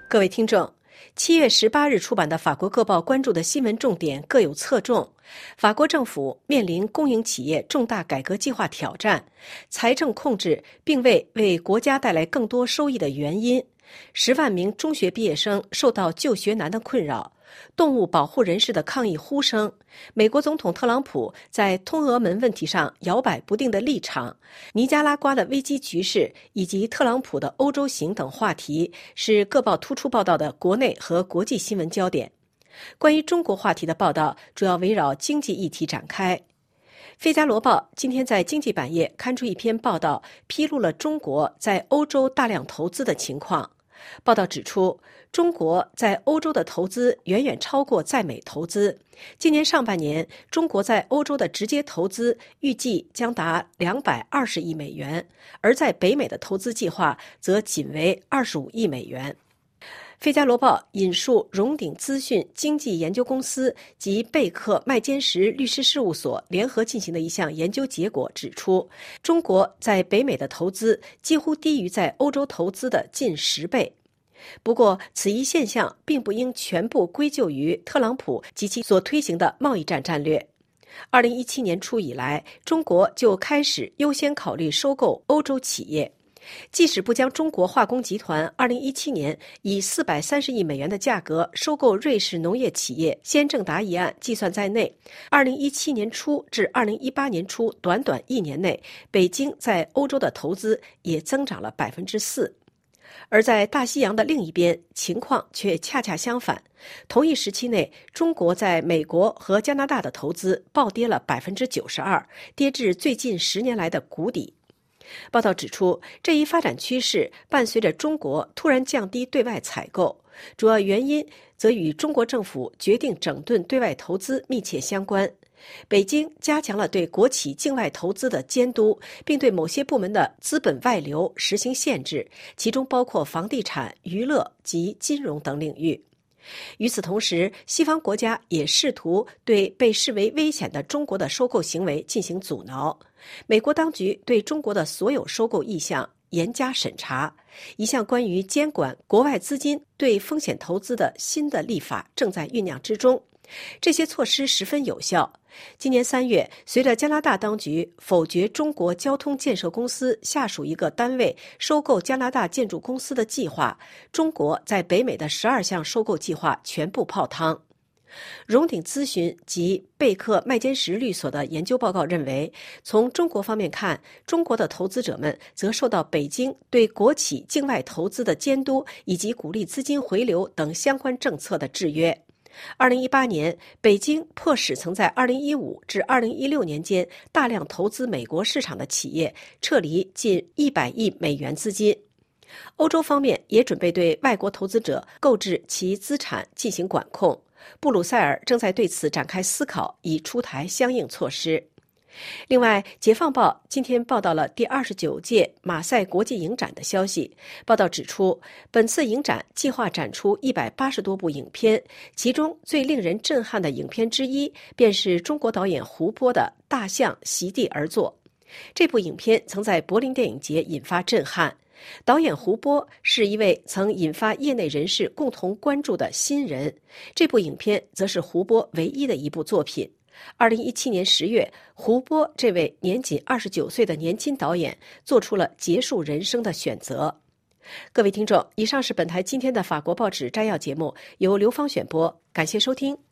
各位听众，7月18日出版的法国各报关注的新闻重点各有侧重。法国政府面临公营企业重大改革计划挑战，财政控制并未为国家带来更多收益的原因，10万名中学毕业生受到就学难的困扰，动物保护人士的抗议呼声，美国总统特朗普在通俄门问题上摇摆不定的立场，尼加拉瓜的危机局势以及特朗普的欧洲行等话题是各报突出报道的国内和国际新闻焦点。关于中国话题的报道主要围绕经济议题展开。费加罗报今天在经济版页刊出一篇报道，披露了中国在欧洲大量投资的情况。报道指出，中国在欧洲的投资远远超过在美投资。今年上半年，中国在欧洲的直接投资预计将达220亿美元，而在北美的投资计划则仅为25亿美元。费加罗报引述荣鼎资讯经济研究公司及贝克麦坚什律师事务所联合进行的一项研究结果指出，中国在北美的投资几乎低于在欧洲投资的近10倍。不过，此一现象并不应全部归咎于特朗普及其所推行的贸易战战略。2017年初以来，中国就开始优先考虑收购欧洲企业。即使不将中国化工集团2017年以430亿美元的价格收购瑞士农业企业先正达一案计算在内，2017年初至2018年初短短1年内，北京在欧洲的投资也增长了4%。而在大西洋的另一边，情况却恰恰相反。同一时期内，中国在美国和加拿大的投资暴跌了92%，跌至最近10年来的谷底。报道指出，这一发展趋势伴随着中国突然降低对外采购，主要原因则与中国政府决定整顿对外投资密切相关。北京加强了对国企境外投资的监督，并对某些部门的资本外流实行限制，其中包括房地产、娱乐及金融等领域。与此同时，西方国家也试图对被视为危险的中国的收购行为进行阻挠。美国当局对中国的所有收购意向严加审查，一项关于监管国外资金对风险投资的新的立法正在酝酿之中。这些措施十分有效。今年3月，随着加拿大当局否决中国交通建设公司下属一个单位收购加拿大建筑公司的计划，中国在北美的12项收购计划全部泡汤。荣鼎咨询及贝克麦坚什律所的研究报告认为，从中国方面看，中国的投资者们则受到北京对国企境外投资的监督以及鼓励资金回流等相关政策的制约。2018年，北京迫使曾在2015至2016年间大量投资美国市场的企业撤离近100亿美元资金。欧洲方面也准备对外国投资者购置其资产进行管控。布鲁塞尔正在对此展开思考，以出台相应措施。另外，解放报今天报道了第29届马赛国际影展的消息。报道指出，本次影展计划展出180多部影片，其中最令人震撼的影片之一便是中国导演胡波的《大象席地而坐》。这部影片曾在柏林电影节引发震撼。导演胡波是一位曾引发业内人士共同关注的新人，这部影片则是胡波唯一的一部作品。2017年10月，胡波这位年仅29岁的年轻导演做出了结束人生的选择。各位听众，以上是本台今天的法国报纸摘要节目，由刘芳选播，感谢收听。